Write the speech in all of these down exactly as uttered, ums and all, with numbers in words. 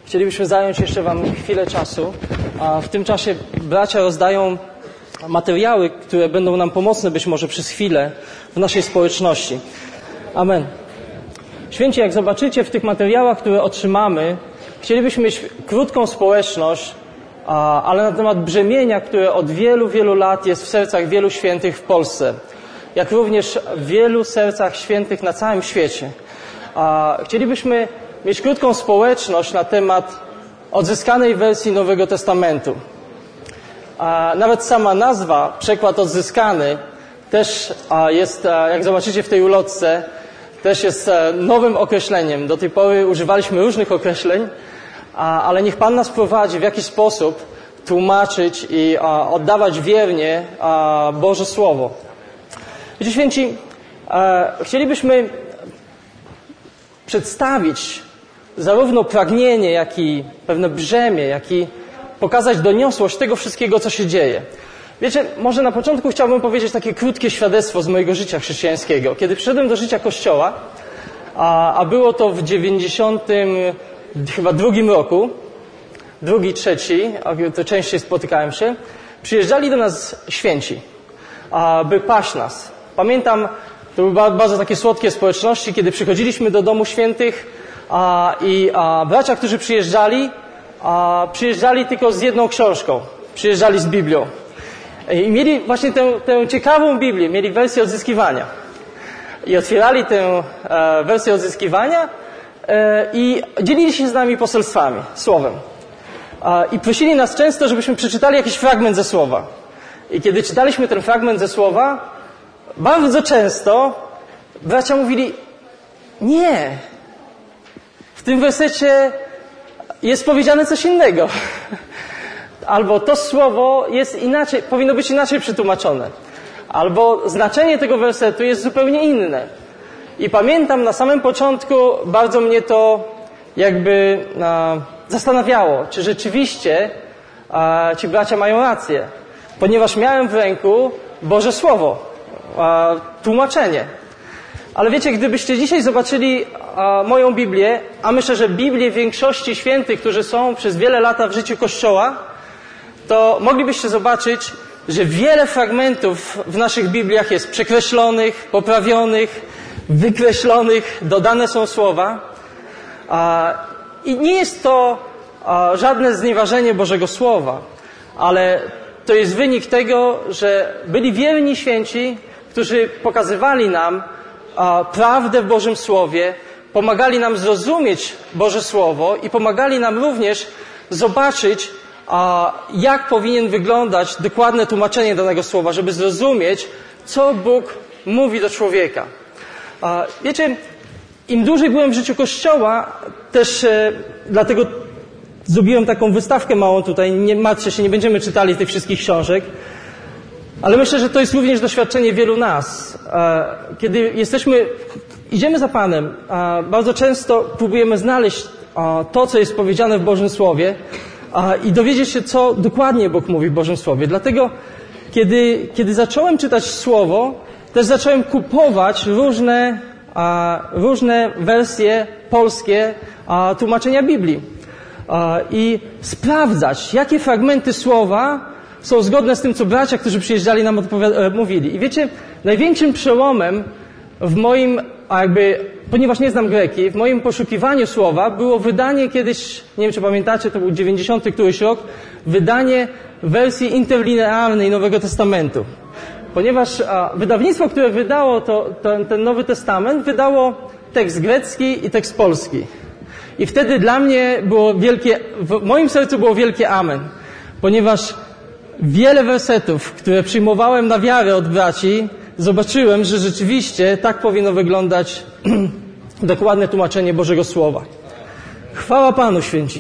Chcielibyśmy zająć jeszcze Wam chwilę czasu, a w tym czasie bracia rozdają materiały, które będą nam pomocne być może przez chwilę w naszej społeczności. Amen. Święci, jak zobaczycie w tych materiałach, które otrzymamy, chcielibyśmy mieć krótką społeczność, ale na temat brzemienia, które od wielu, wielu lat jest w sercach wielu świętych w Polsce, jak również w wielu sercach świętych na całym świecie. Chcielibyśmy mieć krótką społeczność na temat odzyskanej wersji Nowego Testamentu. Nawet sama nazwa, przekład odzyskany, też jest, jak zobaczycie w tej ulotce, też jest nowym określeniem. Do tej pory używaliśmy różnych określeń, ale niech Pan nas prowadzi, w jaki sposób tłumaczyć i oddawać wiernie Boże Słowo. Wiecie, święci, chcielibyśmy przedstawić zarówno pragnienie, jak i pewne brzemię, jak i pokazać doniosłość tego wszystkiego, co się dzieje. Wiecie, może na początku chciałbym powiedzieć takie krótkie świadectwo z mojego życia chrześcijańskiego. Kiedy przyszedłem do życia Kościoła, a, a było to w dziewięćdziesiątym chyba drugim roku, drugi, trzeci, to częściej spotykałem się, przyjeżdżali do nas święci, by paść nas. Pamiętam, to były bardzo takie słodkie społeczności, kiedy przychodziliśmy do domu świętych a, i a, bracia, którzy przyjeżdżali, a, przyjeżdżali tylko z jedną książką, przyjeżdżali z Biblią. I mieli właśnie tę, tę ciekawą Biblię, mieli wersję odzyskiwania. I otwierali tę e, wersję odzyskiwania e, i dzielili się z nami poselstwami, słowem. E, I prosili nas często, żebyśmy przeczytali jakiś fragment ze słowa. I kiedy czytaliśmy ten fragment ze słowa, bardzo często bracia mówili: nie, w tym wersecie jest powiedziane coś innego. Albo to słowo jest inaczej, powinno być inaczej przetłumaczone. Albo znaczenie tego wersetu jest zupełnie inne. I pamiętam, na samym początku bardzo mnie to jakby a, zastanawiało, czy rzeczywiście a, ci bracia mają rację. Ponieważ miałem w ręku Boże Słowo, a, tłumaczenie. Ale wiecie, gdybyście dzisiaj zobaczyli a, moją Biblię, a myślę, że Biblię większości świętych, którzy są przez wiele lat w życiu Kościoła, to moglibyście zobaczyć, że wiele fragmentów w naszych Bibliach jest przekreślonych, poprawionych, wykreślonych, dodane są słowa. I nie jest to żadne znieważenie Bożego Słowa, ale to jest wynik tego, że byli wierni święci, którzy pokazywali nam prawdę w Bożym Słowie, pomagali nam zrozumieć Boże Słowo i pomagali nam również zobaczyć, a jak powinien wyglądać dokładne tłumaczenie danego słowa, żeby zrozumieć, co Bóg mówi do człowieka. A wiecie, im dłużej byłem w życiu Kościoła, też e, dlatego zrobiłem taką wystawkę małą tutaj, nie martwcie się, nie będziemy czytali tych wszystkich książek, ale myślę, że to jest również doświadczenie wielu nas. E, kiedy jesteśmy, idziemy za Panem, e, bardzo często próbujemy znaleźć e, to, co jest powiedziane w Bożym Słowie, i dowiedzieć się, co dokładnie Bóg mówi w Bożym Słowie. Dlatego, kiedy, kiedy zacząłem czytać Słowo, też zacząłem kupować różne, a, różne wersje polskie a, tłumaczenia Biblii. A, I sprawdzać, jakie fragmenty Słowa są zgodne z tym, co bracia, którzy przyjeżdżali, nam odpowi- mówili. I wiecie, największym przełomem w moim, a jakby, ponieważ nie znam greki, w moim poszukiwaniu słowa było wydanie kiedyś, nie wiem czy pamiętacie, to był dziewięćdziesiąty któryś rok, wydanie wersji interlinearnej Nowego Testamentu. Ponieważ a, wydawnictwo, które wydało to, to, ten Nowy Testament, wydało tekst grecki i tekst polski. I wtedy dla mnie było wielkie, w moim sercu było wielkie amen. Ponieważ wiele wersetów, które przyjmowałem na wiarę od braci, zobaczyłem, że rzeczywiście tak powinno wyglądać dokładne tłumaczenie Bożego Słowa. Chwała Panu, święci.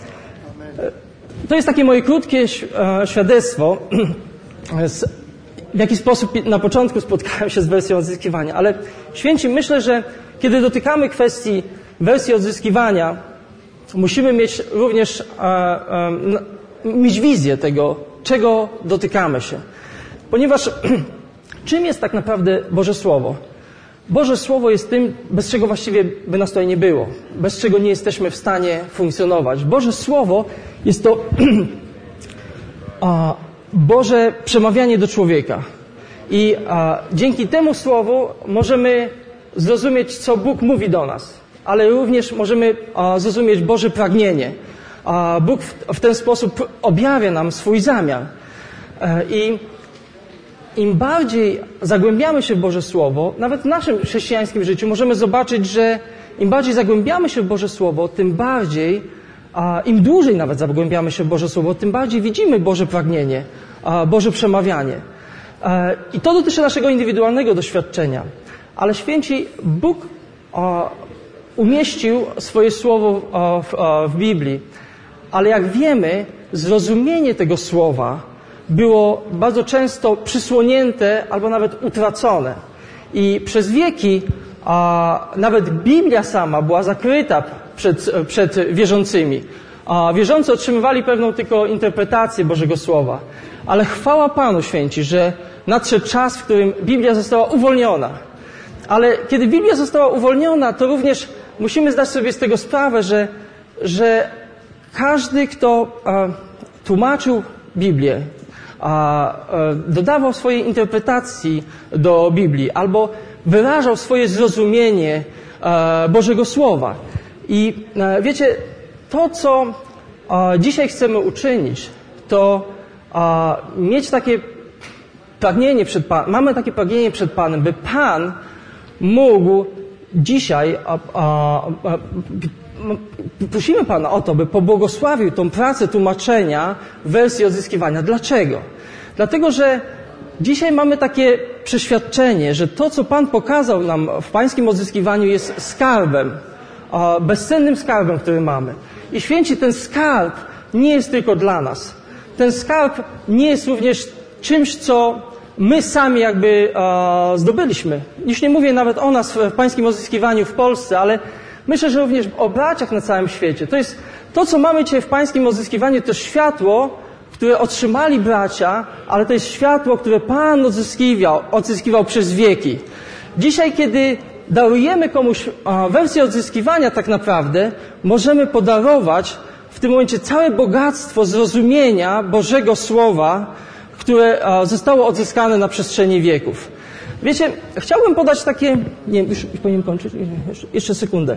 To jest takie moje krótkie świadectwo, w jaki sposób na początku spotkałem się z wersją odzyskiwania. Ale święci, myślę, że kiedy dotykamy kwestii wersji odzyskiwania, musimy mieć również mieć wizję tego, czego dotykamy się. Ponieważ czym jest tak naprawdę Boże Słowo? Boże Słowo jest tym, bez czego właściwie by nas tutaj nie było. Bez czego nie jesteśmy w stanie funkcjonować. Boże Słowo jest to a, Boże przemawianie do człowieka. I a, dzięki temu Słowu możemy zrozumieć, co Bóg mówi do nas. Ale również możemy a, zrozumieć Boże pragnienie. A Bóg w, w ten sposób objawia nam swój zamiar. E, I im bardziej zagłębiamy się w Boże Słowo, nawet w naszym chrześcijańskim życiu, możemy zobaczyć, że im bardziej zagłębiamy się w Boże Słowo, tym bardziej, a im dłużej nawet zagłębiamy się w Boże Słowo, tym bardziej widzimy Boże pragnienie, a, Boże przemawianie. E, I to dotyczy naszego indywidualnego doświadczenia. Ale święci, Bóg a, umieścił swoje Słowo a, w, a, w Biblii. Ale jak wiemy, zrozumienie tego Słowa było bardzo często przysłonięte albo nawet utracone. I przez wieki a, nawet Biblia sama była zakryta przed, przed wierzącymi. A, wierzący otrzymywali pewną tylko interpretację Bożego Słowa. Ale chwała Panu, święci, że nadszedł czas, w którym Biblia została uwolniona. Ale kiedy Biblia została uwolniona, to również musimy zdać sobie z tego sprawę, że, że każdy, kto a, tłumaczył Biblię, a, a, dodawał swojej interpretacji do Biblii albo wyrażał swoje zrozumienie a, Bożego Słowa. I a, wiecie, to co a, dzisiaj chcemy uczynić, to a, mieć takie pragnienie przed Panem, mamy takie pragnienie przed Panem, by Pan mógł dzisiaj a, a, a, prosimy Pana o to, by pobłogosławił tą pracę tłumaczenia wersji odzyskiwania. Dlaczego? Dlatego, że dzisiaj mamy takie przeświadczenie, że to, co Pan pokazał nam w Pańskim odzyskiwaniu, jest skarbem, bezcennym skarbem, który mamy. I święci, ten skarb nie jest tylko dla nas. Ten skarb nie jest również czymś, co my sami jakby zdobyliśmy. Już nie mówię nawet o nas w Pańskim odzyskiwaniu w Polsce, ale myślę, że również o braciach na całym świecie. To jest to, co mamy dzisiaj w Pańskim odzyskiwaniu, to światło, które otrzymali bracia, ale to jest światło, które Pan odzyskiwał, odzyskiwał przez wieki. Dzisiaj, kiedy darujemy komuś wersję odzyskiwania tak naprawdę, możemy podarować w tym momencie całe bogactwo zrozumienia Bożego Słowa, które zostało odzyskane na przestrzeni wieków. Wiecie, chciałbym podać takie... Nie, już, już powinienem kończyć? Jeszcze, jeszcze sekundę.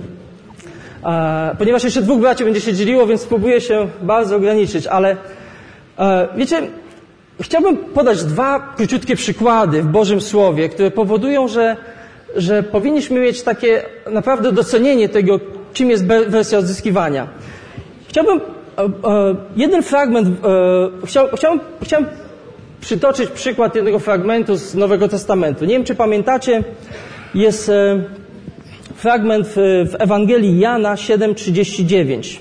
E, ponieważ jeszcze dwóch braci będzie się dzieliło, więc spróbuję się bardzo ograniczyć, ale e, wiecie, chciałbym podać dwa króciutkie przykłady w Bożym Słowie, które powodują, że, że powinniśmy mieć takie naprawdę docenienie tego, czym jest wersja odzyskiwania. Chciałbym e, e, jeden fragment, e, chciał, chciałbym, chciałbym przytoczyć przykład jednego fragmentu z Nowego Testamentu. Nie wiem, czy pamiętacie, jest e, fragment w, w Ewangelii Jana siedem trzydzieści dziewięć.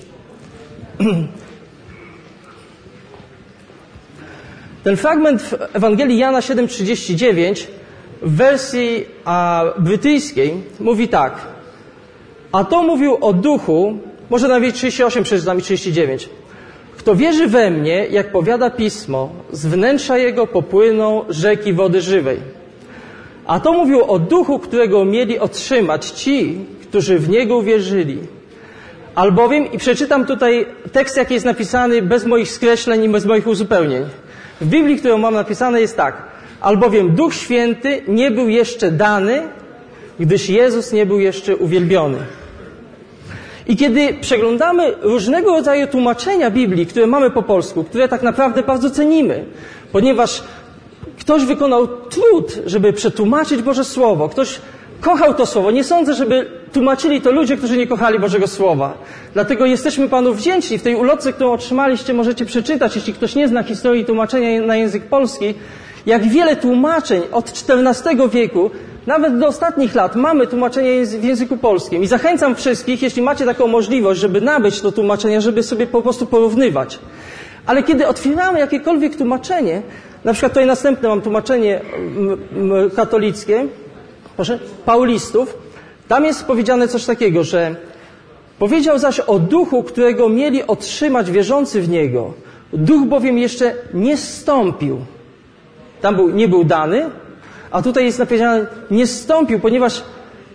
Ten fragment w Ewangelii Jana siedem trzydzieści dziewięć w wersji a, brytyjskiej mówi tak. A to mówił o duchu, może nawet trzydzieści osiem przeczytam i trzydzieści dziewięć. Kto wierzy we mnie, jak powiada Pismo, z wnętrza jego popłyną rzeki wody żywej. A to mówił o duchu, którego mieli otrzymać ci, którzy w niego uwierzyli. Albowiem, i przeczytam tutaj tekst, jaki jest napisany bez moich skreśleń i bez moich uzupełnień. W Biblii, którą mam napisane, jest tak. Albowiem Duch Święty nie był jeszcze dany, gdyż Jezus nie był jeszcze uwielbiony. I kiedy przeglądamy różnego rodzaju tłumaczenia Biblii, które mamy po polsku, które tak naprawdę bardzo cenimy, ponieważ ktoś wykonał trud, żeby przetłumaczyć Boże Słowo, ktoś kochał to Słowo. Nie sądzę, żeby tłumaczyli to ludzie, którzy nie kochali Bożego Słowa. Dlatego jesteśmy Panu wdzięczni. W tej ulotce, którą otrzymaliście, możecie przeczytać, jeśli ktoś nie zna historii tłumaczenia na język polski, jak wiele tłumaczeń od czternastego wieku, nawet do ostatnich lat, mamy tłumaczenie w języku polskim. I zachęcam wszystkich, jeśli macie taką możliwość, żeby nabyć to tłumaczenie, żeby sobie po prostu porównywać. Ale kiedy otwieramy jakiekolwiek tłumaczenie, na przykład tutaj następne mam tłumaczenie katolickie, proszę, Paulistów, tam jest powiedziane coś takiego, że powiedział zaś o duchu, którego mieli otrzymać wierzący w niego. Duch bowiem jeszcze nie zstąpił. Tam był, nie był dany, a tutaj jest napisane, nie zstąpił, ponieważ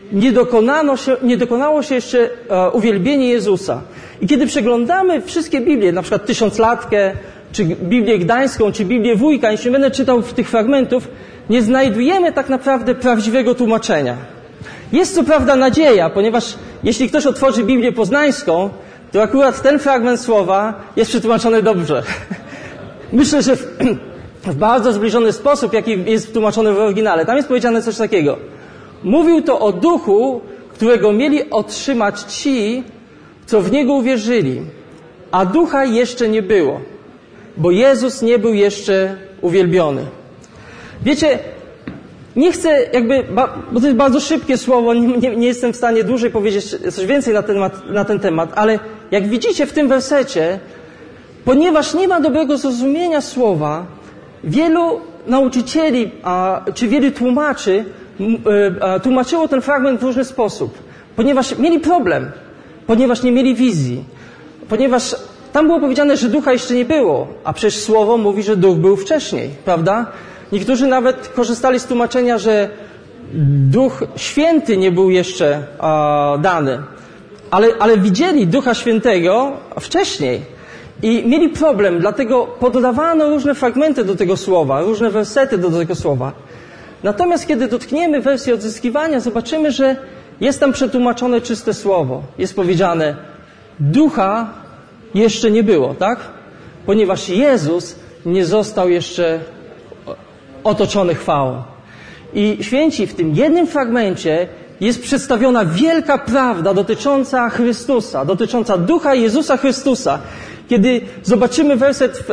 nie, dokonano się, nie dokonało się jeszcze e, uwielbienie Jezusa. I kiedy przeglądamy wszystkie Biblie, na przykład Tysiąclatkę, czy Biblię Gdańską, czy Biblię Wójka, jeśli będę czytał tych fragmentów, nie znajdujemy tak naprawdę prawdziwego tłumaczenia. Jest co prawda nadzieja, ponieważ jeśli ktoś otworzy Biblię Poznańską, to akurat ten fragment słowa jest przetłumaczony dobrze. Myślę, że w, w bardzo zbliżony sposób, jaki jest tłumaczony w oryginale. Tam jest powiedziane coś takiego. Mówił to o duchu, którego mieli otrzymać ci, co w Niego uwierzyli, a ducha jeszcze nie było, bo Jezus nie był jeszcze uwielbiony. Wiecie, nie chcę jakby, bo to jest bardzo szybkie słowo, nie, nie, nie jestem w stanie dłużej powiedzieć coś więcej na ten, temat, na ten temat, ale jak widzicie w tym wersecie, ponieważ nie ma dobrego zrozumienia słowa, wielu nauczycieli a, czy wielu tłumaczy a, tłumaczyło ten fragment w różny sposób, ponieważ mieli problem, ponieważ nie mieli wizji, ponieważ tam było powiedziane, że ducha jeszcze nie było, a przecież słowo mówi, że duch był wcześniej, prawda? Niektórzy nawet korzystali z tłumaczenia, że Duch Święty nie był jeszcze a, dany, ale, ale widzieli Ducha Świętego wcześniej i mieli problem, dlatego poddawano różne fragmenty do tego słowa, różne wersety do tego słowa. Natomiast kiedy dotkniemy wersji odzyskiwania, zobaczymy, że jest tam przetłumaczone czyste słowo. Jest powiedziane, Ducha jeszcze nie było, tak? Ponieważ Jezus nie został jeszcze otoczony chwałą. I święci, w tym jednym fragmencie jest przedstawiona wielka prawda dotycząca Chrystusa, dotycząca Ducha Jezusa Chrystusa. Kiedy zobaczymy werset w,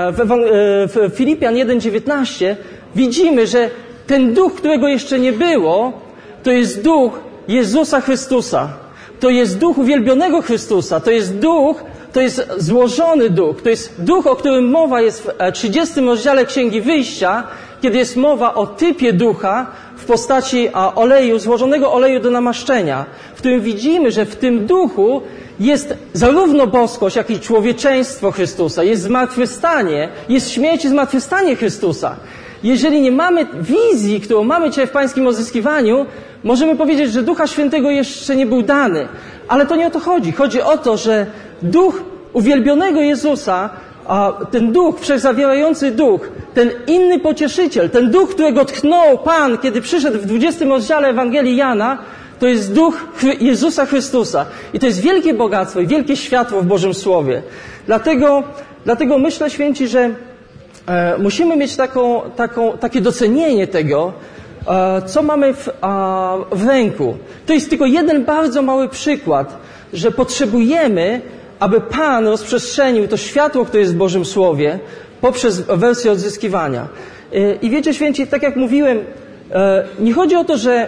w, w Filipian jeden dziewiętnaście, widzimy, że ten Duch, którego jeszcze nie było, to jest Duch Jezusa Chrystusa. To jest Duch uwielbionego Chrystusa. To jest Duch, to jest złożony Duch. To jest Duch, o którym mowa jest w trzydziestym rozdziale Księgi Wyjścia, kiedy jest mowa o typie Ducha w postaci oleju, złożonego oleju do namaszczenia, w którym widzimy, że w tym Duchu jest zarówno boskość, jak i człowieczeństwo Chrystusa, jest zmartwychwstanie, jest śmierć i zmartwychwstanie Chrystusa. Jeżeli nie mamy wizji, którą mamy dzisiaj w Pańskim odzyskiwaniu, możemy powiedzieć, że Ducha Świętego jeszcze nie był dany. Ale to nie o to chodzi. Chodzi o to, że Duch uwielbionego Jezusa, a ten Duch, wszechzawierający Duch, ten inny pocieszyciel, ten Duch, którego tchnął Pan, kiedy przyszedł w dwudziestym rozdziale Ewangelii Jana, to jest Duch Jezusa Chrystusa. I to jest wielkie bogactwo i wielkie światło w Bożym Słowie. Dlatego, dlatego myślę, święci, że e, musimy mieć taką, taką, takie docenienie tego, e, co mamy w, a, w ręku. To jest tylko jeden bardzo mały przykład, że potrzebujemy, aby Pan rozprzestrzenił to światło, które jest w Bożym Słowie, poprzez wersję odzyskiwania. I wiecie, święci, tak jak mówiłem, nie chodzi o to, że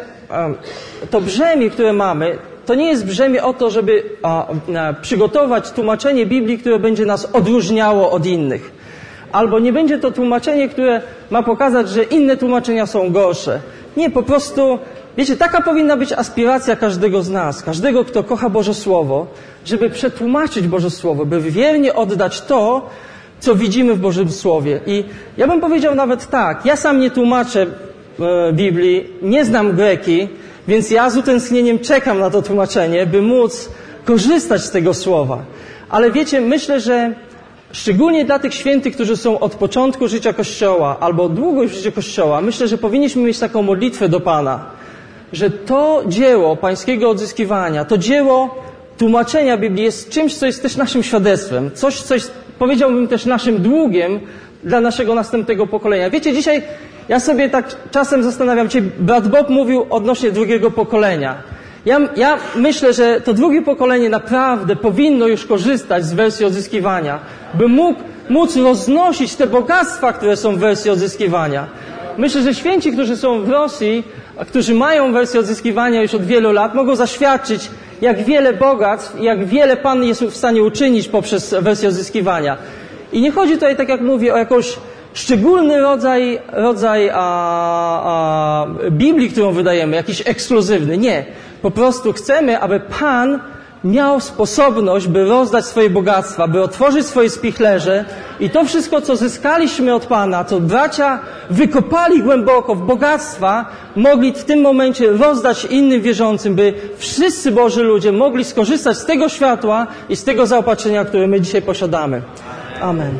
to brzemię, które mamy, to nie jest brzemię o to, żeby przygotować tłumaczenie Biblii, które będzie nas odróżniało od innych. Albo nie będzie to tłumaczenie, które ma pokazać, że inne tłumaczenia są gorsze. Nie, po prostu, wiecie, taka powinna być aspiracja każdego z nas, każdego, kto kocha Boże Słowo, żeby przetłumaczyć Boże Słowo, by wiernie oddać to, co widzimy w Bożym Słowie. I ja bym powiedział nawet tak, ja sam nie tłumaczę e, Biblii, nie znam greki, więc ja z utęsknieniem czekam na to tłumaczenie, by móc korzystać z tego Słowa. Ale wiecie, myślę, że szczególnie dla tych świętych, którzy są od początku życia Kościoła, albo od długo już życia Kościoła, myślę, że powinniśmy mieć taką modlitwę do Pana, że to dzieło Pańskiego odzyskiwania, to dzieło tłumaczenia Biblii jest czymś, co jest też naszym świadectwem. Coś, coś powiedziałbym też naszym długiem dla naszego następnego pokolenia. Wiecie, dzisiaj ja sobie tak czasem zastanawiam się, brat Bob mówił odnośnie drugiego pokolenia. Ja, ja myślę, że to drugie pokolenie naprawdę powinno już korzystać z wersji odzyskiwania, by mógł, móc roznosić te bogactwa, które są w wersji odzyskiwania. Myślę, że święci, którzy są w Rosji, a którzy mają wersję odzyskiwania już od wielu lat, mogą zaświadczyć, jak wiele bogactw, jak wiele Pan jest w stanie uczynić poprzez wersję odzyskiwania. I nie chodzi tutaj, tak jak mówię, o jakąś szczególny rodzaj, rodzaj a, a, Biblii, którą wydajemy, jakiś ekskluzywny. Nie. Po prostu chcemy, aby Pan miał sposobność, by rozdać swoje bogactwa, by otworzyć swoje spichlerze i to wszystko, co zyskaliśmy od Pana, co bracia wykopali głęboko w bogactwa, mogli w tym momencie rozdać innym wierzącym, by wszyscy Boży ludzie mogli skorzystać z tego światła i z tego zaopatrzenia, które my dzisiaj posiadamy. Amen.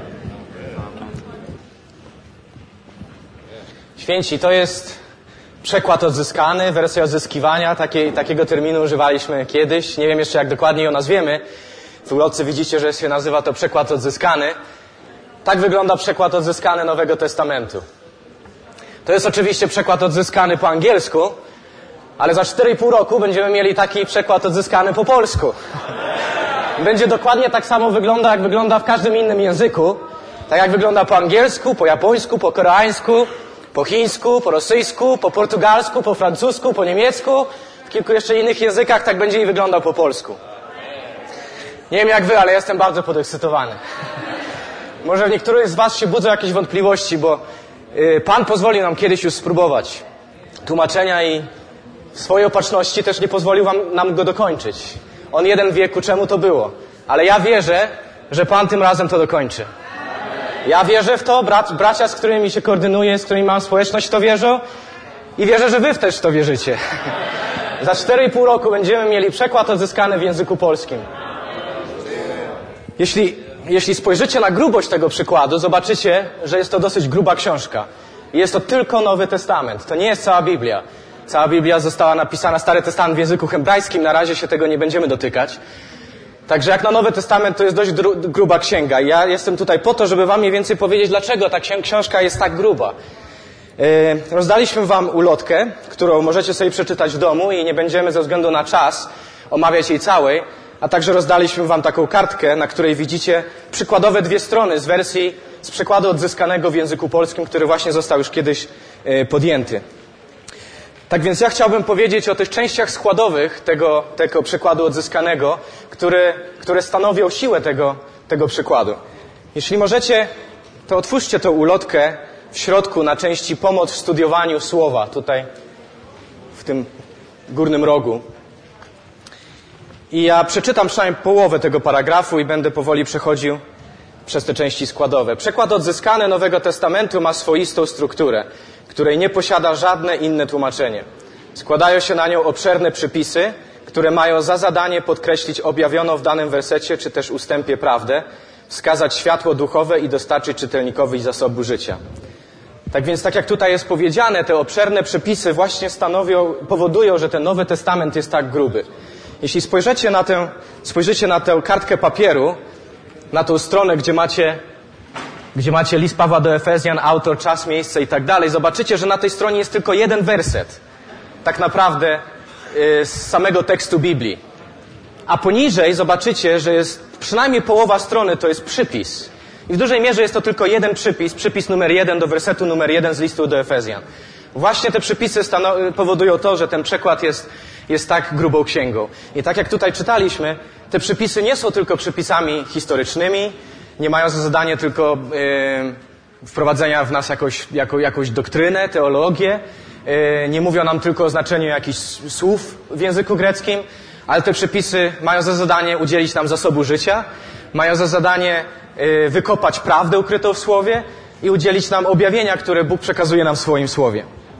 Święci, to jest przekład odzyskany, wersja odzyskiwania. Takiej, takiego terminu używaliśmy kiedyś. Nie wiem jeszcze, jak dokładnie ją nazwiemy. W ulotce widzicie, że się nazywa to przekład odzyskany. Tak wygląda przekład odzyskany Nowego Testamentu. To jest oczywiście przekład odzyskany po angielsku, ale za cztery i pół roku będziemy mieli taki przekład odzyskany po polsku. Będzie dokładnie tak samo wygląda, jak wygląda w każdym innym języku. Tak jak wygląda po angielsku, po japońsku, po koreańsku, po chińsku, po rosyjsku, po portugalsku, po francusku, po niemiecku, w kilku jeszcze innych językach, tak będzie i wyglądał po polsku. Nie wiem jak wy, ale jestem bardzo podekscytowany. Może w niektórych z was się budzą jakieś wątpliwości, bo yy, Pan pozwolił nam kiedyś już spróbować tłumaczenia i w swojej opatrzności też nie pozwolił wam, nam go dokończyć. On jeden wie, ku czemu to było. Ale ja wierzę, że Pan tym razem to dokończy. Ja wierzę w to, brat, bracia, z którymi się koordynuję, z którymi mam społeczność, w to wierzą i wierzę, że wy też w to wierzycie. Za cztery i pół roku będziemy mieli przekład odzyskany w języku polskim. Jeśli, jeśli spojrzycie na grubość tego przykładu, zobaczycie, że jest to dosyć gruba książka. Jest to tylko Nowy Testament. To nie jest cała Biblia. Cała Biblia została napisana, Stary Testament w języku hebrajskim, na razie się tego nie będziemy dotykać. Także jak na Nowy Testament to jest dość gruba księga. Ja jestem tutaj po to, żeby wam mniej więcej powiedzieć, dlaczego ta książka jest tak gruba. Yy, rozdaliśmy wam ulotkę, którą możecie sobie przeczytać w domu i nie będziemy ze względu na czas omawiać jej całej, a także rozdaliśmy wam taką kartkę, na której widzicie przykładowe dwie strony z wersji, z przekładu odzyskanego w języku polskim, który właśnie został już kiedyś yy, podjęty. Tak więc ja chciałbym powiedzieć o tych częściach składowych tego, tego przykładu odzyskanego, które, które stanowią siłę tego, tego przykładu. Jeśli możecie, to otwórzcie tę ulotkę w środku na części pomoc w studiowaniu słowa, tutaj w tym górnym rogu. I ja przeczytam przynajmniej połowę tego paragrafu i będę powoli przechodził przez te części składowe. Przekład odzyskany Nowego Testamentu ma swoistą strukturę, której nie posiada żadne inne tłumaczenie. Składają się na nią obszerne przypisy, które mają za zadanie podkreślić objawioną w danym wersecie czy też ustępie prawdę, wskazać światło duchowe i dostarczyć czytelnikowi zasobu życia. Tak więc, tak jak tutaj jest powiedziane, te obszerne przypisy właśnie stanowią, powodują, że ten Nowy Testament jest tak gruby. Jeśli spojrzycie na tę, spojrzycie na tę kartkę papieru, na tą stronę, gdzie macie gdzie macie list Pawła do Efezjan, autor, czas, miejsce i tak dalej, zobaczycie, że na tej stronie jest tylko jeden werset, tak naprawdę yy, z samego tekstu Biblii. A poniżej zobaczycie, że jest przynajmniej połowa strony to jest przypis. I w dużej mierze jest to tylko jeden przypis, przypis numer jeden do wersetu numer jeden z listu do Efezjan. Właśnie te przypisy powodują to, że ten przekład jest, jest tak grubą księgą. I tak jak tutaj czytaliśmy, te przypisy nie są tylko przypisami historycznymi, nie mają za zadanie tylko yy, wprowadzenia w nas jakoś, jako, jakąś doktrynę, teologię, yy, nie mówią nam tylko o znaczeniu jakichś słów w języku greckim, ale te przepisy mają za zadanie udzielić nam zasobu życia, mają za zadanie yy, wykopać prawdę ukrytą w Słowie i udzielić nam objawienia, które Bóg przekazuje nam w swoim Słowie.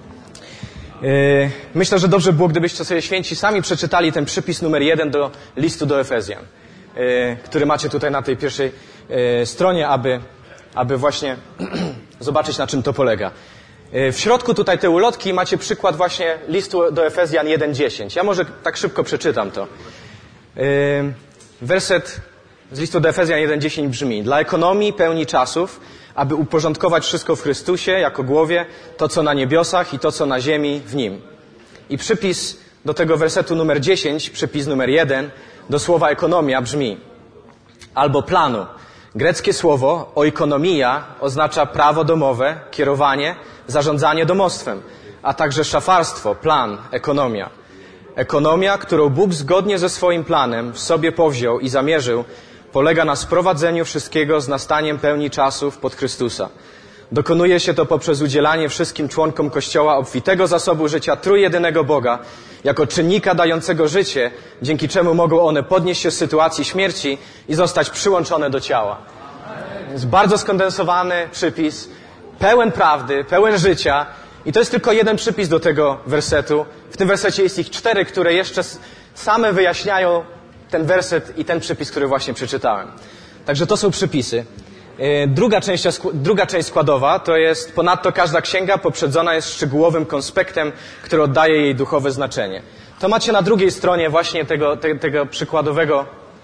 Yy, myślę, że dobrze było, gdybyście sobie święci sami przeczytali ten przypis numer jeden do listu do Efezjan, yy, który macie tutaj na tej pierwszej yy, stronie, aby, aby właśnie zobaczyć, na czym to polega. Yy, w środku tutaj tej ulotki macie przykład właśnie listu do Efezjan jeden dziesięć. Ja może tak szybko przeczytam to. Yy, werset z listu do Efezjan jeden dziesięć brzmi: dla ekonomii pełni czasów, aby uporządkować wszystko w Chrystusie jako głowie, to co na niebiosach i to co na ziemi w Nim. I przypis do tego wersetu numer dziesięć, przypis numer jeden, do słowa ekonomia brzmi: albo planu. Greckie słowo oikonomia oznacza prawo domowe, kierowanie, zarządzanie domostwem, a także szafarstwo, plan, ekonomia. Ekonomia, którą Bóg zgodnie ze swoim planem w sobie powziął i zamierzył, polega na sprowadzeniu wszystkiego z nastaniem pełni czasów pod Chrystusa. Dokonuje się to poprzez udzielanie wszystkim członkom Kościoła obfitego zasobu życia trójjedynego Boga, jako czynnika dającego życie, dzięki czemu mogą one podnieść się z sytuacji śmierci i zostać przyłączone do ciała. Jest bardzo skondensowany przypis, pełen prawdy, pełen życia i to jest tylko jeden przypis do tego wersetu. W tym wersecie jest ich cztery, które jeszcze same wyjaśniają ten werset i ten przypis, który właśnie przeczytałem. Także to są przypisy. Druga część, druga część składowa to jest ponadto każda księga poprzedzona jest szczegółowym konspektem, który oddaje jej duchowe znaczenie. To macie na drugiej stronie właśnie tego, te, tego przykładowego,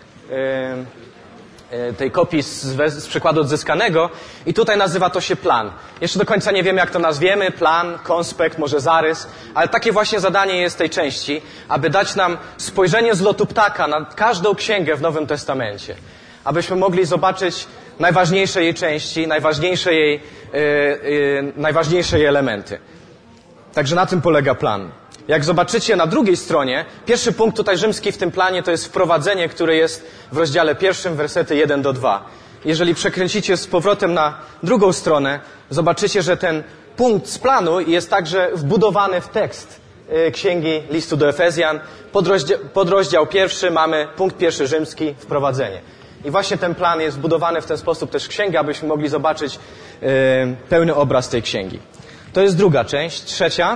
yy, tej kopii z, z przykładu odzyskanego i tutaj nazywa to się plan. Jeszcze do końca nie wiemy, jak to nazwiemy, plan, konspekt, może zarys, ale takie właśnie zadanie jest tej części, aby dać nam spojrzenie z lotu ptaka na każdą księgę w Nowym Testamencie. Abyśmy mogli zobaczyć najważniejsze jej części, najważniejsze jej, yy, yy, najważniejsze jej elementy. Także na tym polega plan. Jak zobaczycie na drugiej stronie, pierwszy punkt tutaj rzymski w tym planie to jest wprowadzenie, które jest w rozdziale pierwszym, wersety jeden do dwóch. Jeżeli przekręcicie z powrotem na drugą stronę, zobaczycie, że ten punkt z planu jest także wbudowany w tekst yy, księgi listu do Efezjan. Podrozdział, podrozdział pierwszy mamy punkt pierwszy rzymski, wprowadzenie. I właśnie ten plan jest zbudowany w ten sposób też w księgi, abyśmy mogli zobaczyć yy, pełny obraz tej księgi. To jest druga część. Trzecia.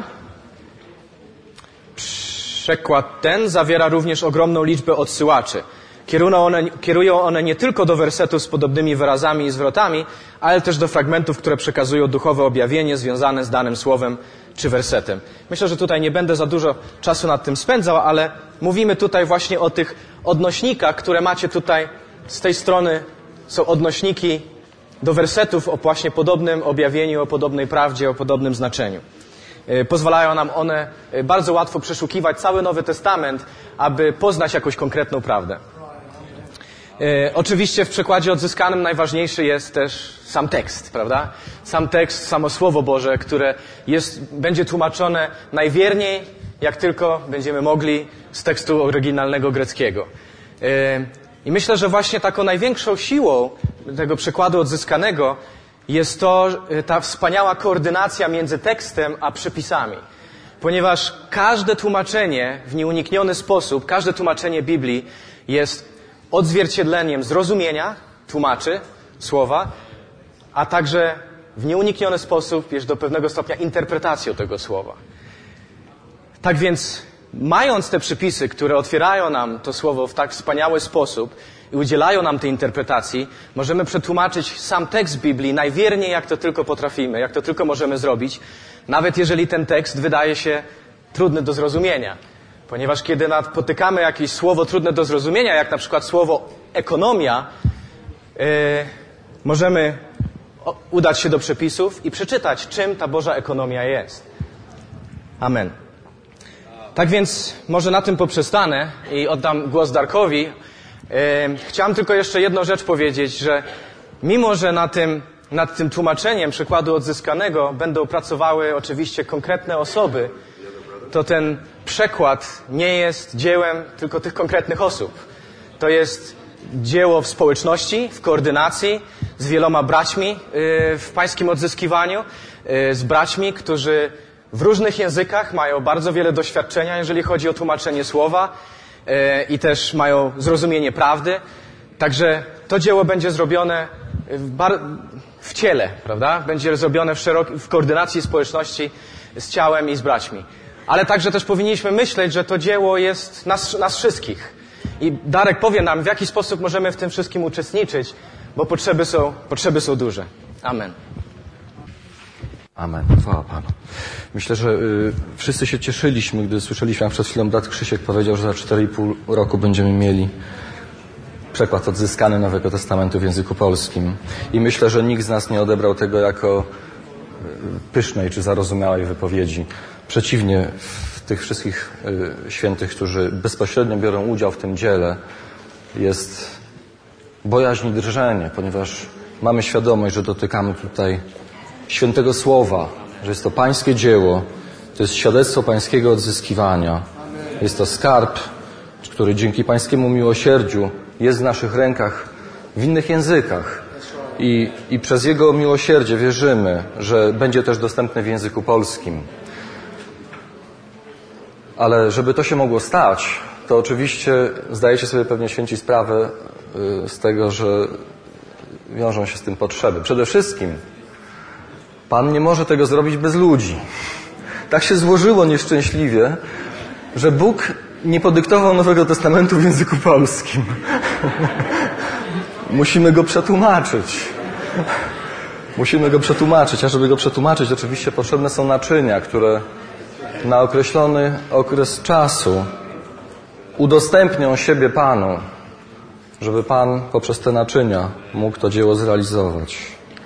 Przekład ten zawiera również ogromną liczbę odsyłaczy. Kierują one, kierują one nie tylko do wersetów z podobnymi wyrazami i zwrotami, ale też do fragmentów, które przekazują duchowe objawienie związane z danym słowem czy wersetem. Myślę, że tutaj nie będę za dużo czasu nad tym spędzał, ale mówimy tutaj właśnie o tych odnośnikach, które macie tutaj. Z tej strony są odnośniki do wersetów o właśnie podobnym objawieniu, o podobnej prawdzie, o podobnym znaczeniu. Pozwalają nam one bardzo łatwo przeszukiwać cały Nowy Testament, aby poznać jakąś konkretną prawdę. Oczywiście w przekładzie odzyskanym najważniejszy jest też sam tekst, prawda? Sam tekst, samo Słowo Boże, które jest, będzie tłumaczone najwierniej, jak tylko będziemy mogli z tekstu oryginalnego greckiego. I myślę, że właśnie taką największą siłą tego przykładu odzyskanego jest to ta wspaniała koordynacja między tekstem a przepisami. Ponieważ każde tłumaczenie w nieunikniony sposób, każde tłumaczenie Biblii jest odzwierciedleniem zrozumienia tłumaczy słowa, a także w nieunikniony sposób jest do pewnego stopnia interpretacją tego słowa. Tak więc mając te przypisy, które otwierają nam to słowo w tak wspaniały sposób i udzielają nam tej interpretacji, możemy przetłumaczyć sam tekst Biblii najwierniej, jak to tylko potrafimy, jak to tylko możemy zrobić, nawet jeżeli ten tekst wydaje się trudny do zrozumienia. Ponieważ kiedy napotykamy jakieś słowo trudne do zrozumienia, jak na przykład słowo ekonomia, yy, możemy udać się do przepisów i przeczytać, czym ta Boża ekonomia jest. Amen. Tak więc może na tym poprzestanę i oddam głos Darkowi. Yy, chciałem tylko jeszcze jedną rzecz powiedzieć, że mimo, że na tym, nad tym tłumaczeniem przykładu odzyskanego będą pracowały oczywiście konkretne osoby, to ten przekład nie jest dziełem tylko tych konkretnych osób. To jest dzieło w społeczności, w koordynacji z wieloma braćmi yy, w pańskim odzyskiwaniu, yy, z braćmi, którzy w różnych językach mają bardzo wiele doświadczenia, jeżeli chodzi o tłumaczenie słowa yy, i też mają zrozumienie prawdy. Także to dzieło będzie zrobione w, bar- w ciele, prawda? Będzie zrobione w, szerok- w koordynacji społeczności z ciałem i z braćmi. Ale także też powinniśmy myśleć, że to dzieło jest nas, nas wszystkich. I Darek powie nam, w jaki sposób możemy w tym wszystkim uczestniczyć, bo potrzeby są, potrzeby są duże. Amen. Amen. Chwała Panu. Myślę, że y, wszyscy się cieszyliśmy, gdy słyszeliśmy, jak przed chwilą brat Krzysiek powiedział, że za cztery i pół roku będziemy mieli przekład odzyskany Nowego Testamentu w języku polskim. I myślę, że nikt z nas nie odebrał tego jako pysznej czy zarozumiałej wypowiedzi. Przeciwnie, w tych wszystkich y, świętych, którzy bezpośrednio biorą udział w tym dziele, jest bojaźń i drżenie, ponieważ mamy świadomość, że dotykamy tutaj świętego słowa, że jest to pańskie dzieło, to jest świadectwo pańskiego odzyskiwania. Jest to skarb, który dzięki pańskiemu miłosierdziu jest w naszych rękach w innych językach. I, I przez Jego miłosierdzie wierzymy, że będzie też dostępny w języku polskim. Ale żeby to się mogło stać, to oczywiście zdajecie sobie pewnie święci sprawę z tego, że wiążą się z tym potrzeby. Przede wszystkim Pan nie może tego zrobić bez ludzi. Tak się złożyło nieszczęśliwie, że Bóg nie podyktował Nowego Testamentu w języku polskim. Musimy go przetłumaczyć. Musimy go przetłumaczyć, a żeby go przetłumaczyć, oczywiście potrzebne są naczynia, które na określony okres czasu udostępnią siebie Panu, żeby Pan poprzez te naczynia mógł to dzieło zrealizować.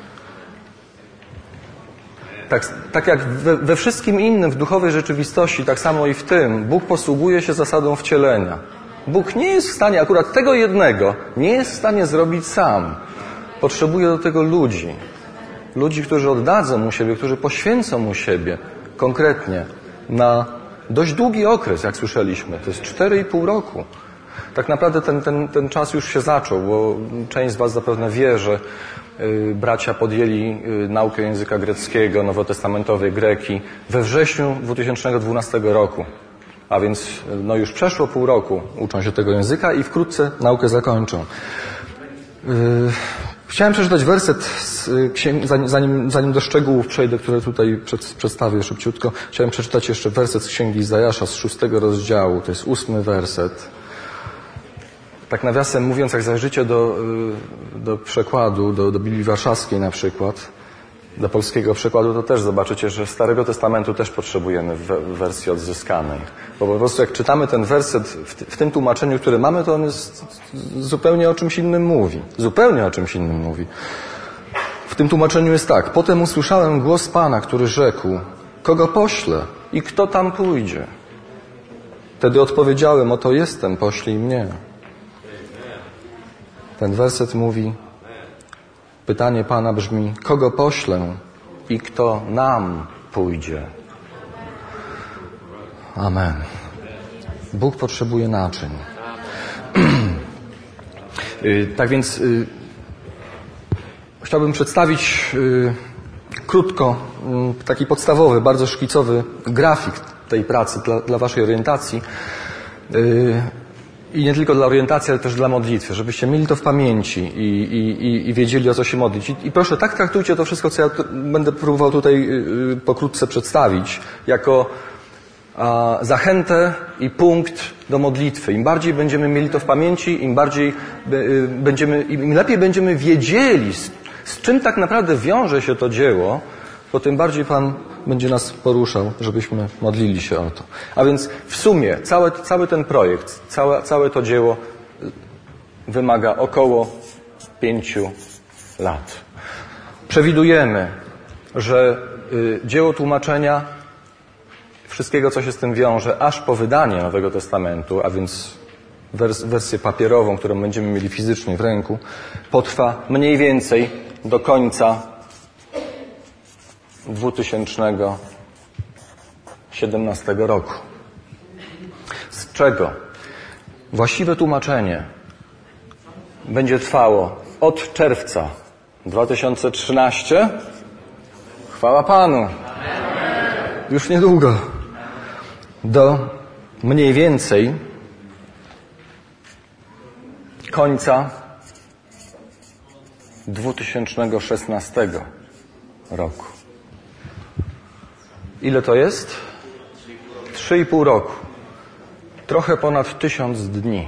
Tak, tak jak we, we wszystkim innym w duchowej rzeczywistości, tak samo i w tym, Bóg posługuje się zasadą wcielenia. Bóg nie jest w stanie, akurat tego jednego, nie jest w stanie zrobić sam. Potrzebuje do tego ludzi. Ludzi, którzy oddadzą Mu siebie, którzy poświęcą Mu siebie konkretnie na dość długi okres, jak słyszeliśmy. To jest cztery i pół roku. Tak naprawdę ten, ten, ten czas już się zaczął, bo część z Was zapewne wie, że y, bracia podjęli y, naukę języka greckiego, nowotestamentowej Greki we wrześniu dwa tysiące dwunastego roku. A więc no już przeszło pół roku, uczą się tego języka i wkrótce naukę zakończą. Yy, chciałem przeczytać werset, z księgi, zanim, zanim do szczegółów przejdę, które tutaj przed, przedstawię szybciutko. Chciałem przeczytać jeszcze werset z księgi Izajasza z szóstego rozdziału, to jest ósmy werset. Tak nawiasem mówiąc, jak zajrzycie do, do przekładu, do, do Biblii Warszawskiej na przykład, do polskiego przekładu, to też zobaczycie, że Starego Testamentu też potrzebujemy w wersji odzyskanej. Bo po prostu jak czytamy ten werset w, w tym tłumaczeniu, które mamy, to on jest zupełnie o czymś innym mówi. Zupełnie o czymś innym mówi. W tym tłumaczeniu jest tak. Potem usłyszałem głos Pana, który rzekł, kogo poślę i kto tam pójdzie? Wtedy odpowiedziałem, oto jestem, poślij mnie. Ten werset mówi, pytanie Pana brzmi, kogo poślę i kto nam pójdzie? Amen. Bóg potrzebuje naczyń. Tak więc chciałbym przedstawić krótko taki podstawowy, bardzo szkicowy grafik tej pracy dla, dla Waszej orientacji. I nie tylko dla orientacji, ale też dla modlitwy, żebyście mieli to w pamięci i, i, i wiedzieli, o co się modlić. I, I proszę, tak traktujcie to wszystko, co ja tu, będę próbował tutaj y, pokrótce przedstawić, jako a, zachętę i punkt do modlitwy. Im bardziej będziemy mieli to w pamięci, im bardziej y, będziemy, im lepiej będziemy wiedzieli, z, z czym tak naprawdę wiąże się to dzieło, to tym bardziej Pan będzie nas poruszał, żebyśmy modlili się o to. A więc w sumie cały, cały ten projekt, całe, całe to dzieło wymaga około pięciu lat. Przewidujemy, że y, dzieło tłumaczenia wszystkiego, co się z tym wiąże, aż po wydanie Nowego Testamentu, a więc wers, wersję papierową, którą będziemy mieli fizycznie w ręku, potrwa mniej więcej do końca dwa tysiące siedemnastego roku. Z czego właściwe tłumaczenie będzie trwało od czerwca dwa tysiące trzynastego, chwała Panu, już niedługo, do mniej więcej końca dwa tysiące szesnastego roku. Ile to jest? Trzy i pół roku. Trochę ponad tysiąc dni.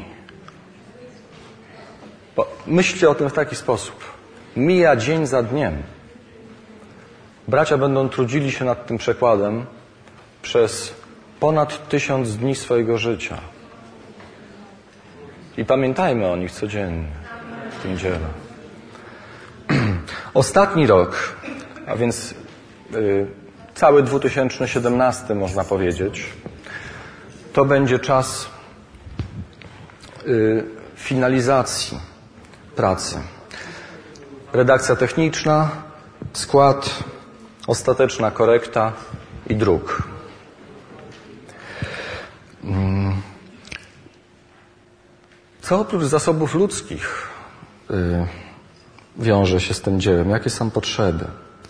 Myślcie o tym w taki sposób. Mija dzień za dniem. Bracia będą trudzili się nad tym przekładem przez ponad tysiąc dni swojego życia. I pamiętajmy o nich codziennie w niedzielę. Ostatni rok, a więc yy, cały dwa tysiące siedemnasty, można powiedzieć, to będzie czas yy, finalizacji pracy. Redakcja techniczna, skład, ostateczna korekta i druk. Co oprócz zasobów ludzkich yy, wiąże się z tym dziełem? Jakie są potrzeby?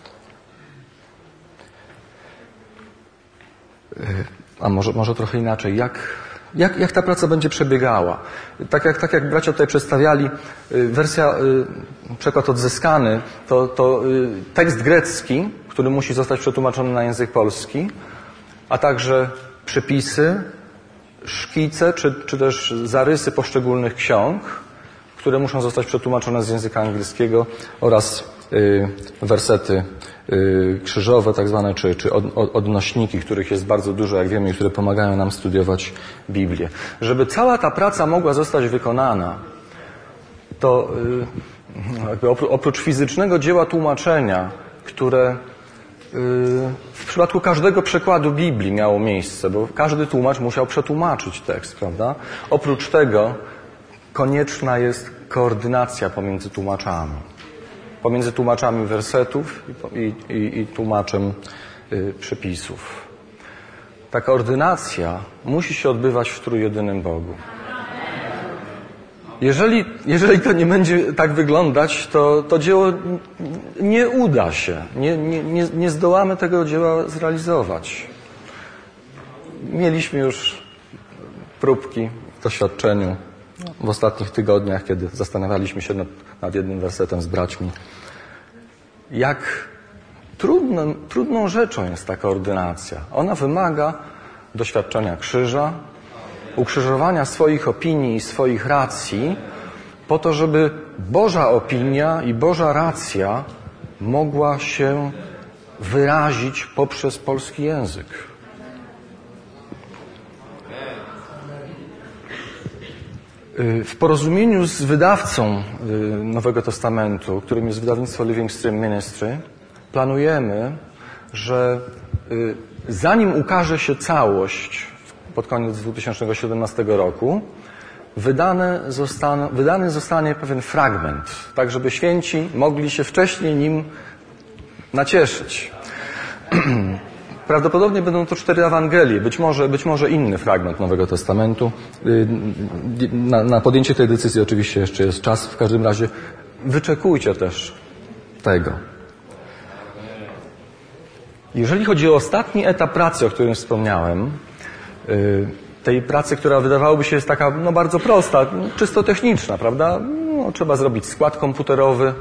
A może, może trochę inaczej. Jak, jak, jak ta praca będzie przebiegała? Tak jak, tak jak bracia tutaj przedstawiali, wersja, przekład odzyskany, to, to tekst grecki, który musi zostać przetłumaczony na język polski, a także przepisy, szkice, czy, czy też zarysy poszczególnych ksiąg, które muszą zostać przetłumaczone z języka angielskiego, oraz y, wersety y, krzyżowe tak zwane, czy, czy od, od, odnośniki, których jest bardzo dużo, jak wiemy, i które pomagają nam studiować Biblię. Żeby cała ta praca mogła zostać wykonana, to y, jakby oprócz fizycznego dzieła tłumaczenia, które w przypadku każdego przekładu Biblii miało miejsce, bo każdy tłumacz musiał przetłumaczyć tekst, prawda? Oprócz tego konieczna jest koordynacja pomiędzy tłumaczami. Pomiędzy tłumaczami wersetów i, i, i tłumaczem y, przepisów. Ta koordynacja musi się odbywać w trójjedynym Bogu. Jeżeli, jeżeli to nie będzie tak wyglądać, to, to dzieło nie uda się. Nie, nie, nie, nie zdołamy tego dzieła zrealizować. Mieliśmy już próbki w doświadczeniu w ostatnich tygodniach, kiedy zastanawialiśmy się nad, nad jednym wersetem z braćmi. Jak trudną, trudną rzeczą jest ta koordynacja. Ona wymaga doświadczenia krzyża, ukrzyżowania swoich opinii i swoich racji po to, żeby Boża opinia i Boża racja mogła się wyrazić poprzez polski język. W porozumieniu z wydawcą Nowego Testamentu, którym jest wydawnictwo Living Stream Ministry, planujemy, że zanim ukaże się całość pod koniec dwa tysiące siedemnastego roku, wydane zostaną, wydany zostanie pewien fragment, tak żeby święci mogli się wcześniej nim nacieszyć. Prawdopodobnie będą to cztery Ewangelie, być może, być może inny fragment Nowego Testamentu. Na, na podjęcie tej decyzji oczywiście jeszcze jest czas. W każdym razie wyczekujcie też tego. Jeżeli chodzi o ostatni etap pracy, o którym wspomniałem, tej pracy, która wydawałoby się jest taka no, bardzo prosta, czysto techniczna, prawda? No, trzeba zrobić skład komputerowy,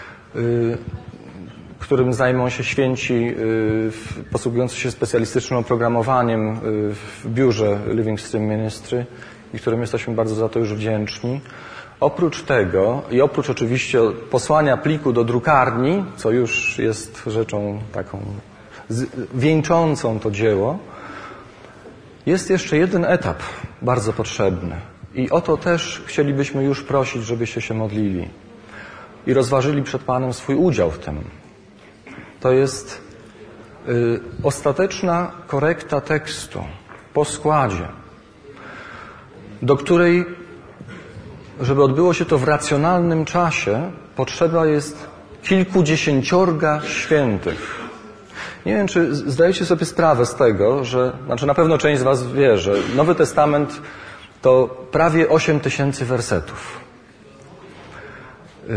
którym zajmą się święci posługujący się specjalistycznym oprogramowaniem w biurze Living Stream Ministry i którym jesteśmy bardzo za to już wdzięczni. Oprócz tego i oprócz oczywiście posłania pliku do drukarni, co już jest rzeczą taką wieńczącą to dzieło, jest jeszcze jeden etap bardzo potrzebny i o to też chcielibyśmy już prosić, żebyście się modlili i rozważyli przed Panem swój udział w tym. To jest y, ostateczna korekta tekstu po składzie, do której, żeby odbyło się to w racjonalnym czasie, potrzeba jest kilkudziesięciorga świętych. Nie wiem, czy zdajecie sobie sprawę z tego, że, znaczy na pewno część z was wie, że Nowy Testament to prawie osiem tysięcy wersetów. Yy,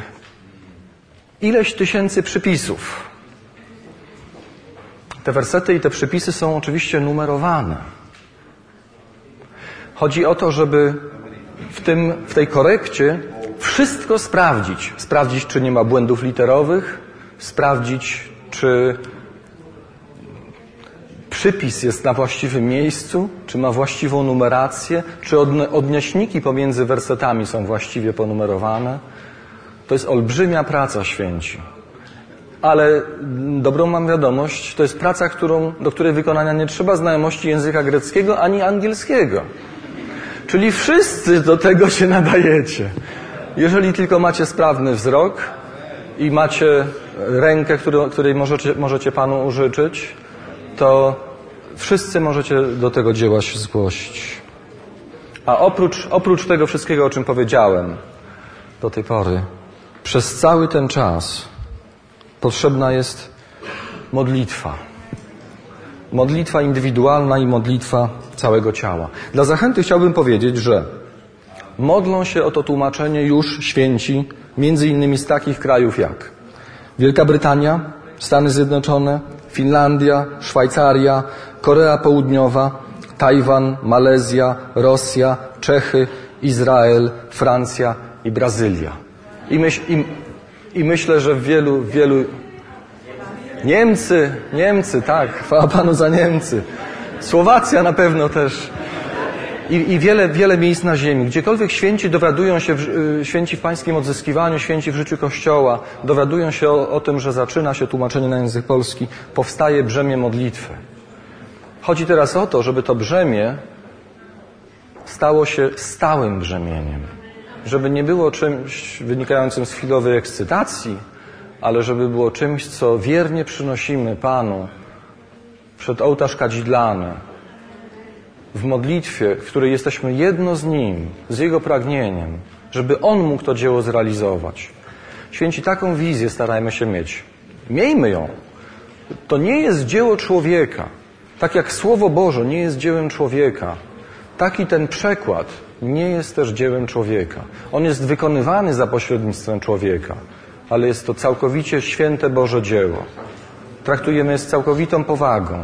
ileś tysięcy przypisów. Te wersety i te przypisy są oczywiście numerowane. Chodzi o to, żeby w tym, w tej korekcie wszystko sprawdzić. Sprawdzić, czy nie ma błędów literowych, sprawdzić, czy przypis jest na właściwym miejscu, czy ma właściwą numerację, czy odnośniki pomiędzy wersetami są właściwie ponumerowane. To jest olbrzymia praca, święci. Ale dobrą mam wiadomość, to jest praca, którą, do której wykonania nie trzeba znajomości języka greckiego ani angielskiego. Czyli wszyscy do tego się nadajecie. Jeżeli tylko macie sprawny wzrok i macie rękę, której możecie, możecie Panu użyczyć, to wszyscy możecie do tego dzieła się zgłosić. A oprócz, oprócz tego wszystkiego, o czym powiedziałem do tej pory, przez cały ten czas potrzebna jest modlitwa. Modlitwa indywidualna i modlitwa całego ciała. Dla zachęty chciałbym powiedzieć, że modlą się o to tłumaczenie już święci Między innymi z takich krajów jak Wielka Brytania, Stany Zjednoczone, Finlandia, Szwajcaria, Korea Południowa, Tajwan, Malezja, Rosja, Czechy, Izrael, Francja i Brazylia. I, myśl, i, i myślę, że w wielu, wielu... Niemcy, Niemcy, tak, chwała Panu za Niemcy. Słowacja na pewno też. I, i wiele, wiele miejsc na ziemi. Gdziekolwiek święci dowiadują się, w, święci w pańskim odzyskiwaniu, święci w życiu Kościoła, dowiadują się o, o tym, że zaczyna się tłumaczenie na język polski, powstaje brzemię modlitwy. Chodzi teraz o to, żeby to brzemię stało się stałym brzemieniem. Żeby nie było czymś wynikającym z chwilowej ekscytacji, ale żeby było czymś, co wiernie przynosimy Panu przed ołtarz kadzidlany, w modlitwie, w której jesteśmy jedno z Nim, z Jego pragnieniem, żeby On mógł to dzieło zrealizować. Święci, taką wizję starajmy się mieć. Miejmy ją. To nie jest dzieło człowieka. Tak jak Słowo Boże nie jest dziełem człowieka, taki ten przekład nie jest też dziełem człowieka. On jest wykonywany za pośrednictwem człowieka, ale jest to całkowicie święte Boże dzieło. Traktujemy je z całkowitą powagą.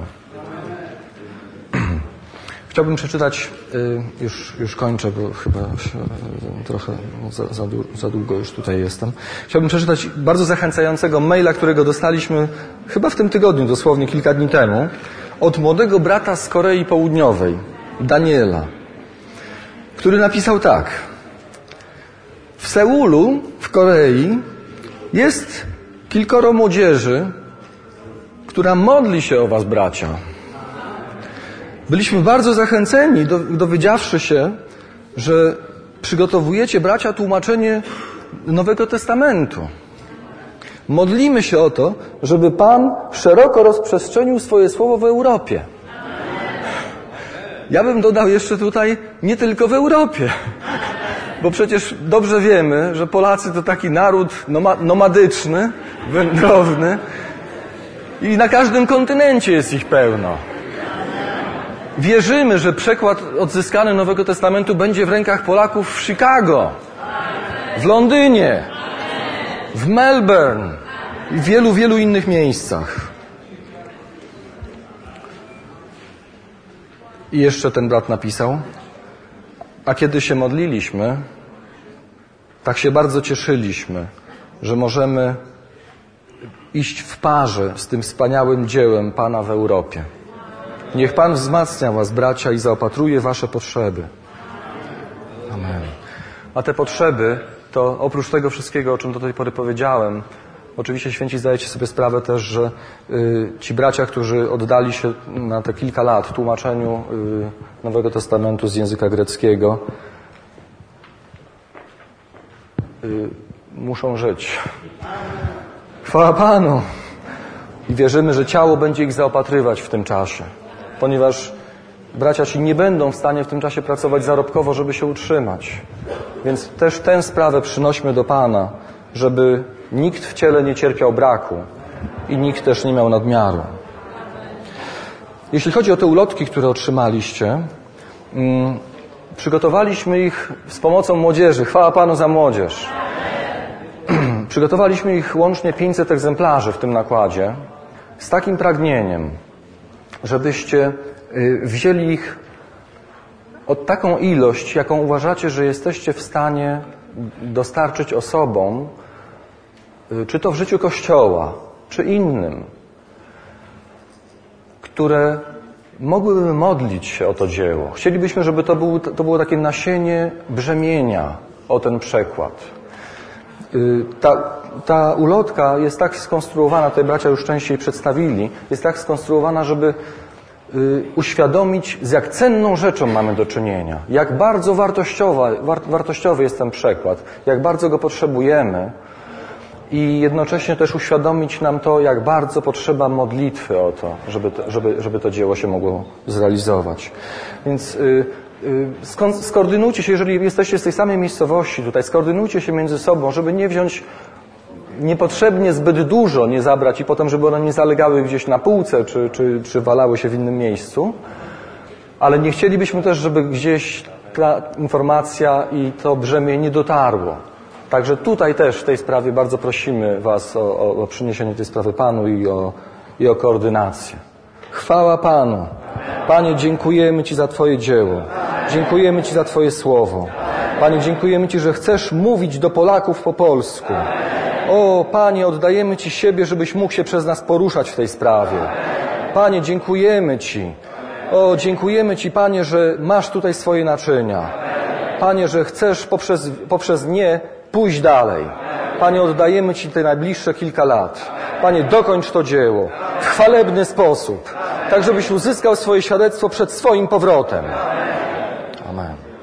Chciałbym przeczytać, już, już kończę, bo chyba trochę za, za, za długo już tutaj jestem. Chciałbym przeczytać bardzo zachęcającego maila, którego dostaliśmy chyba w tym tygodniu, dosłownie kilka dni temu, od młodego brata z Korei Południowej, Daniela, który napisał tak. W Seulu, w Korei, jest kilkoro młodzieży, która modli się o was, bracia. Byliśmy bardzo zachęceni, dowiedziawszy się, że przygotowujecie, bracia, tłumaczenie Nowego Testamentu. Modlimy się o to, żeby Pan szeroko rozprzestrzenił swoje słowo w Europie. Ja bym dodał jeszcze tutaj, nie tylko w Europie. Bo przecież dobrze wiemy, że Polacy to taki naród nomadyczny, wędrowny i na każdym kontynencie jest ich pełno. Wierzymy, że przekład odzyskany Nowego Testamentu będzie w rękach Polaków w Chicago, w Londynie, w Melbourne i w wielu, wielu innych miejscach. I jeszcze ten brat napisał, a kiedy się modliliśmy, tak się bardzo cieszyliśmy, że możemy iść w parze z tym wspaniałym dziełem Pana w Europie. Niech Pan wzmacnia was, bracia, i zaopatruje wasze potrzeby. Amen. A te potrzeby, to oprócz tego wszystkiego, o czym do tej pory powiedziałem, oczywiście święci zdajecie sobie sprawę też, że y, ci bracia, którzy oddali się na te kilka lat tłumaczeniu y, Nowego Testamentu z języka greckiego, y, muszą żyć. Chwała Panu! I wierzymy, że ciało będzie ich zaopatrywać w tym czasie. Ponieważ bracia ci nie będą w stanie w tym czasie pracować zarobkowo, żeby się utrzymać. Więc też tę sprawę przynośmy do Pana, żeby nikt w ciele nie cierpiał braku i nikt też nie miał nadmiaru. Jeśli chodzi o te ulotki, które otrzymaliście, hmm, przygotowaliśmy ich z pomocą młodzieży. Chwała Panu za młodzież. Przygotowaliśmy ich łącznie pięćset egzemplarzy w tym nakładzie z takim pragnieniem, żebyście wzięli ich od taką ilość, jaką uważacie, że jesteście w stanie dostarczyć osobom, czy to w życiu Kościoła, czy innym, które mogłyby modlić się o to dzieło. Chcielibyśmy, żeby to, był, to było takie nasienie brzemienia o ten przekład. Ta, ta ulotka jest tak skonstruowana, tutaj bracia już częściej przedstawili, jest tak skonstruowana, żeby y, uświadomić, z jak cenną rzeczą mamy do czynienia, jak bardzo wartościowa, war, wartościowy jest ten przekład, jak bardzo go potrzebujemy i jednocześnie też uświadomić nam to, jak bardzo potrzeba modlitwy o to, żeby to, żeby, żeby to dzieło się mogło zrealizować. Więc y, skoordynujcie się, jeżeli jesteście z tej samej miejscowości tutaj, skoordynujcie się między sobą, żeby nie wziąć niepotrzebnie zbyt dużo, nie zabrać i potem, żeby one nie zalegały gdzieś na półce, czy, czy, czy walały się w innym miejscu. Ale nie chcielibyśmy też, żeby gdzieś ta informacja i to brzemię nie dotarło. Także tutaj też w tej sprawie bardzo prosimy Was o, o, o przyniesienie tej sprawy Panu i o, i o koordynację. Chwała Panu. Panie, dziękujemy Ci za Twoje dzieło. Dziękujemy Ci za Twoje słowo. Panie, dziękujemy Ci, że chcesz mówić do Polaków po polsku. O, Panie, oddajemy Ci siebie, żebyś mógł się przez nas poruszać w tej sprawie. Panie, dziękujemy Ci. O, dziękujemy Ci, Panie, że masz tutaj swoje naczynia. Panie, że chcesz poprzez, poprzez nie pójść dalej. Panie, oddajemy Ci te najbliższe kilka lat. Panie, dokończ to dzieło w chwalebny sposób, tak żebyś uzyskał swoje świadectwo przed swoim powrotem. Amen.